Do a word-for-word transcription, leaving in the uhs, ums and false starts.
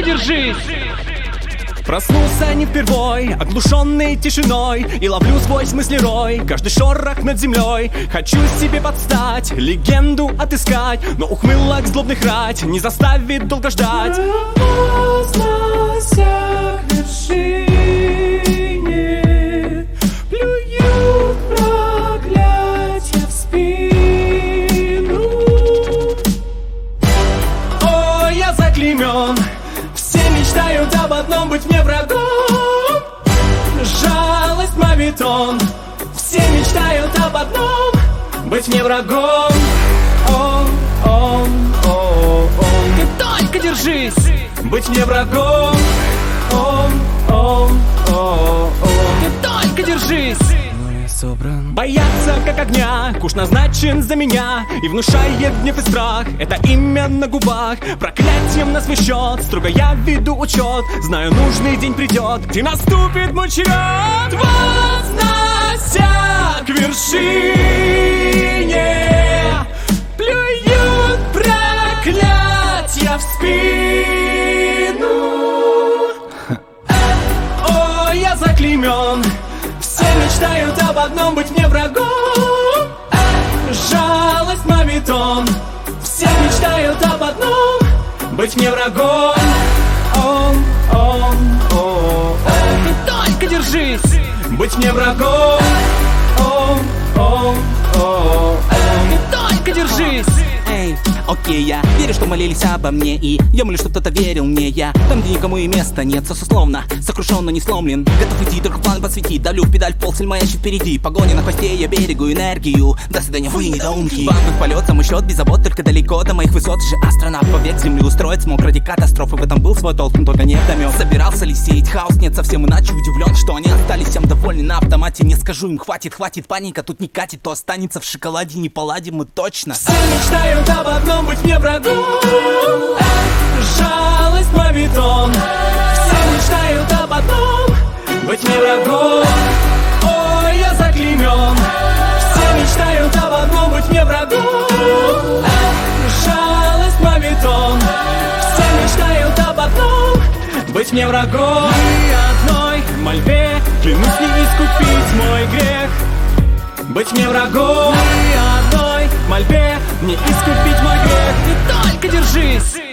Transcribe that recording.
только держись! Проснулся не впервой, оглушенный тишиной, и ловлю свой мыслерой, каждый шорох над землей. Хочу себе подстать, легенду отыскать, но ухмылок злобных рать не заставит долго ждать. Опасная к вершине, плюют проклятия в спину. О, я заклеймен, все мечтают об одном — быть мне врагом. Жалость мавитон, все мечтают об одном — быть мне врагом. О, о, о, о, Ты только держись! быть мне врагом. О, о, о, о, Ты только держись! собран. Бояться как огня, куш назначен за меня и внушает гнев и страх. Это имя на губах, проклятием на свой счет. Строго я веду учет, знаю, нужный день придет, и наступит мой черед. Вознося к вершине, плюют проклятия в спину. О, я заклеймен, все мечтают об одном — быть мне врагом. Жалость мавитон, все мечтают об одном — быть мне врагом. О, о, о, о, Ты только держись! быть мне врагом. О, о, о, о, Ты только держись! Эй, окей, я верю, что молились обо мне, и я молю, что кто-то верил мне. Я там, где никому и места нет, сословно сокрушен, но не сломлен. Готов идти, только план подсветить. Давлю в педаль, полсель маячит впереди. Погоня на хвосте, я берегу энергию. До свидания, вы недоумки. Бамбы в полет, самый счет, без забот, только далеко до моих высот. Же астронавт повек земли устроить смог ради катастрофы. В этом был свой толк, но только не вдомёк. Собирался ли сеять хаос? Нет, совсем иначе. Удивлен, что они остались всем довольны на автомате. Не скажу им, хватит, хватит, паника тут не катит. То останется в шоколаде, не поладим мы точно. все мечтают об одном — быть мне врагом. Жалость мавитон, все мечтают об одном — быть мне врагом. Ой, я заклеймен, все мечтают об одном — быть мне врагом. Жалость мавитон, все мечтают об одном — быть мне врагом. И одной мольбе клянусь не искупить мой грех, быть мне врагом. И одной мольбе не искупить мой грех. Ты только держись!